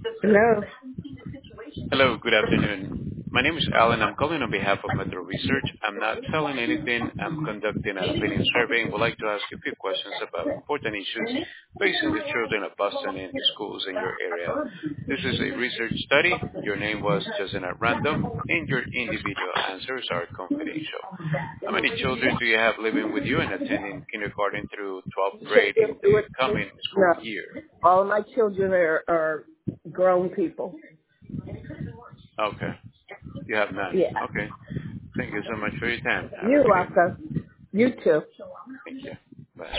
Hello. Hello, good afternoon. My name is Alan. I'm calling on behalf of Metro Research. I'm not selling anything. I'm conducting an opinion survey and would like to ask you a few questions about important issues facing the children of Boston and schools in your area. This is a research study. Your name was chosen at random, and your individual answers are confidential. How many children do you have living with you and attending kindergarten through 12th grade in the coming No, school year? all my children are grown people. Okay. You have none. Yeah. Okay. Thank you so much for your time. Have a You're good day. welcome. You too. Thank you. Bye.